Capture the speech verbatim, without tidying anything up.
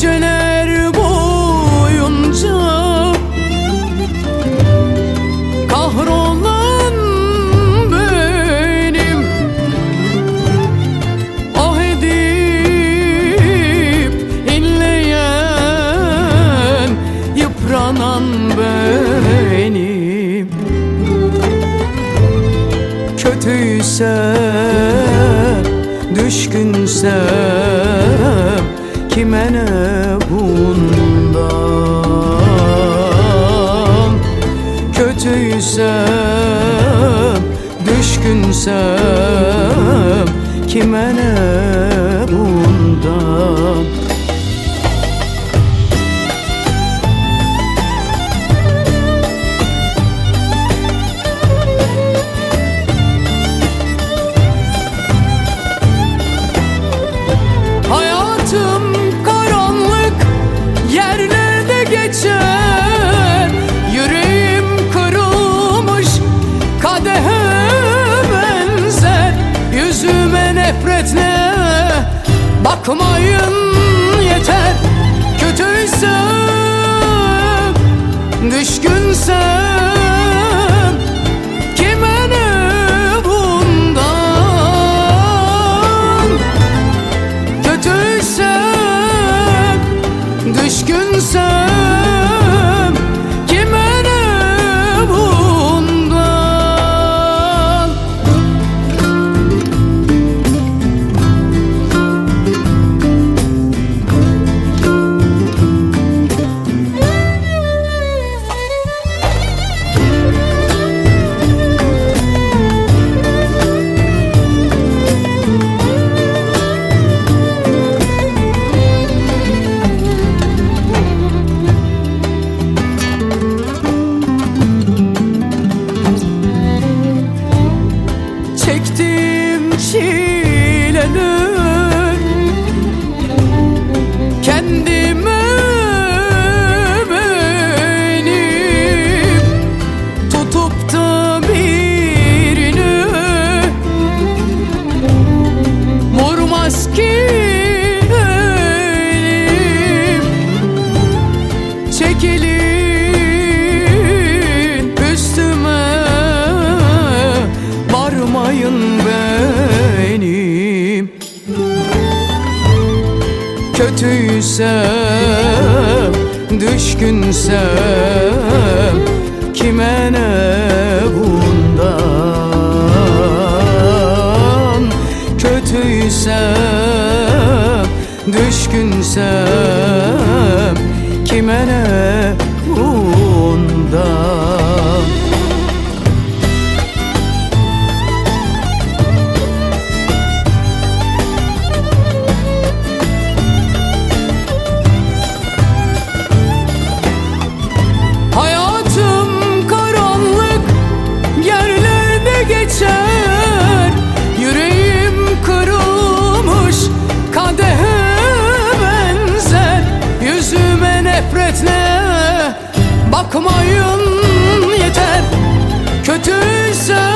geceler boyunca kahrolan benim, ah edip inleyen yıpranan benim. Kötüysem, düşkünsem kime ne bundan? Kötüysem, düşkünsem kime ne bundan? Hayatım karanlık yerlerde geçer, yüreğim kırılmış kadehe benzer. Yüzüme nefretle bakmayın yeter. Kötüysem, düşkünsem kime ne bundan? Kötüysem, düşkünsem kime ne bundan? Çektim çileler kendime benim, tutup da birini vurmaz ki elim. Çekilin üstüme, varmayın benim. Kötüysem, düşkünsem kime ne bundan? Kötüysem, düşkünsem kime ne bundan? Hayatım karanlık yerlerde geçer, yüreğim kırılmış kadehe benzer. Yüzüme nefretle bakmayın yeter. Kötüysem,